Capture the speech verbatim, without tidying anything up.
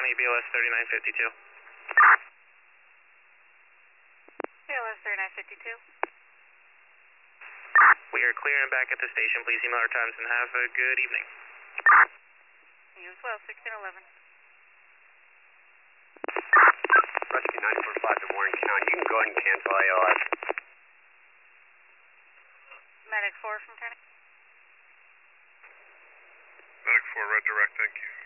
County, B L S thirty-nine fifty-two. B L S thirty-nine fifty-two. We are clear and back at the station. Please email our times and have a good evening. You as well, sixteen eleven. Rescue nine four five to Warren County. You can go ahead and cancel I L S. Medic four from County. Medic four, red direct, thank you.